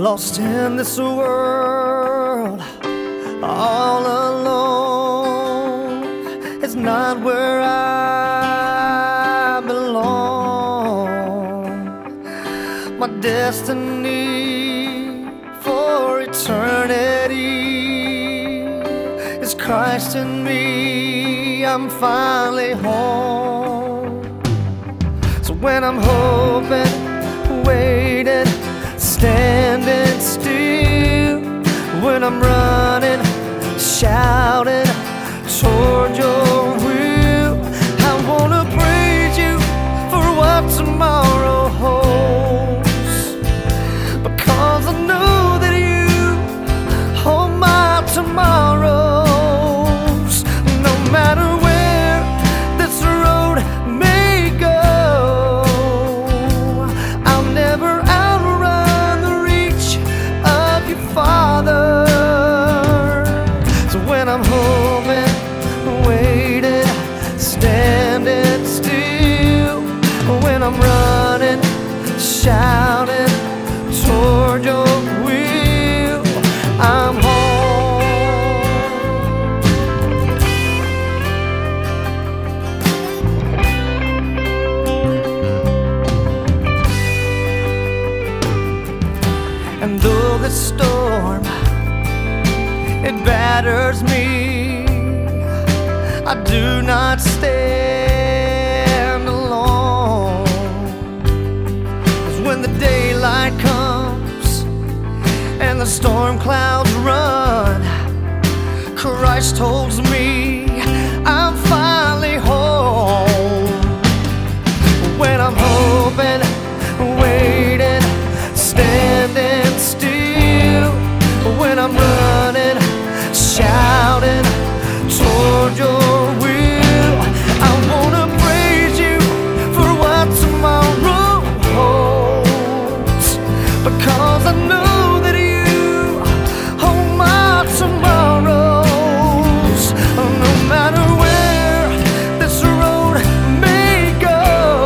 Lost in this world, all alone, it's not where I belong. My destiny for eternity is Christ in me. I'm finally home. So when I'm hoping, waiting, standing still, when I'm running, shouting toward your will, I wanna praise you for what tomorrow holds, because I know that you hold my tomorrows. No matter where this road may go, I'll never Father. So when I'm hoping, waiting, standing still, when I'm running, shouting toward your will, I'm home. And though the storm, it batters me, I do not stand alone. 'Cause when the daylight comes and the storm clouds run, Christ holds me, I'm finally home. When I'm hoping, waiting, standing still, when I'm running, shouting toward your will, I wanna praise you for what tomorrow holds, because I know that you hold my tomorrows. No matter where this road may go,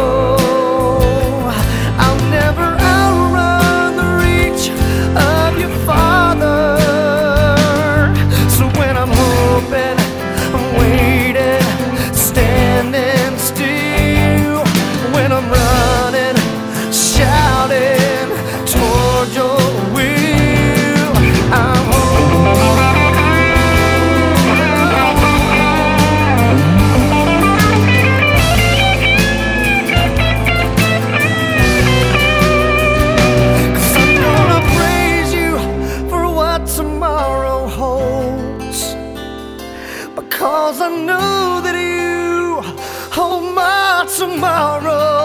I'll never outrun the reach of your Father. I'm waiting, standing still, when I'm running, shouting toward your will, I'm home. 'Cause I'm gonna praise you for what tomorrow holds, because I know that you hold my tomorrow.